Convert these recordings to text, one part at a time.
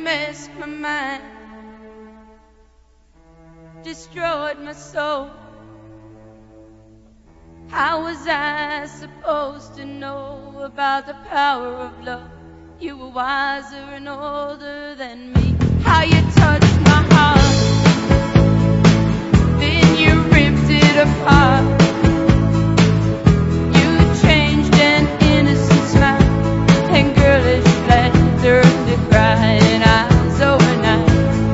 messed my mind, destroyed my soul. How was I supposed to know about the power of love? You were wiser and older than me. How you touched my heart, then you ripped it apart. You changed an innocent smile and girlish laughter to crying eyes overnight.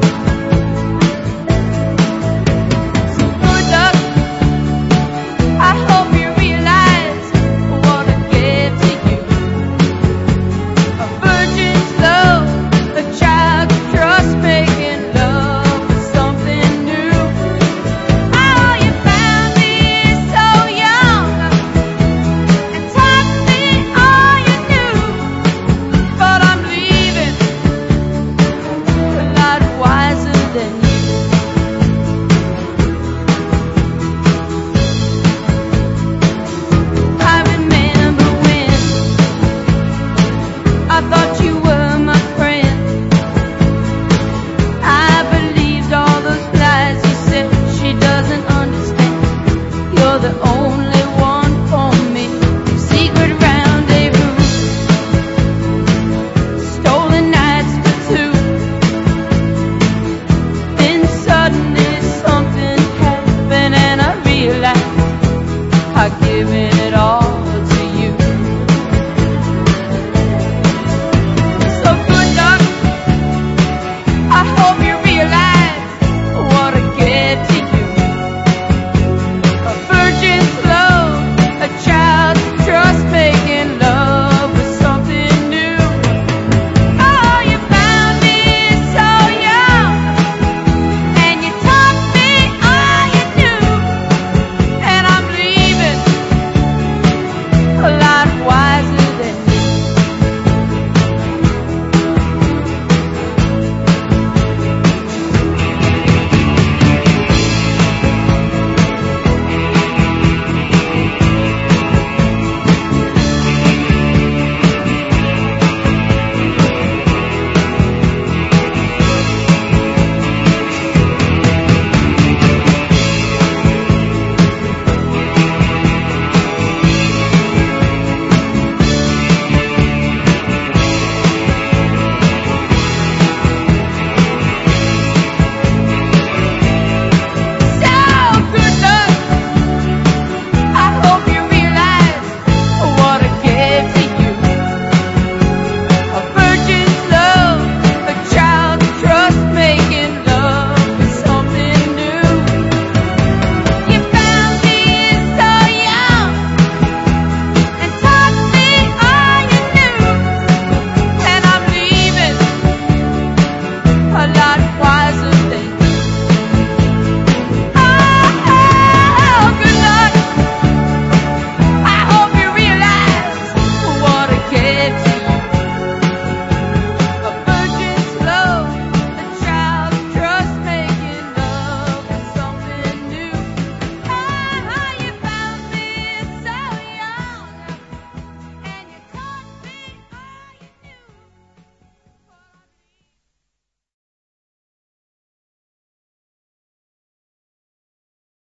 So good luck, I hope you realize what I gave to you. A virgin's love, a child's trust, making love was something new. Oh, you found me so young and taught me all you knew. But I'm leaving a lot wiser than you. I remember when I thought you were my friend. I believed all those lies you said. She doesn't understand. You're the only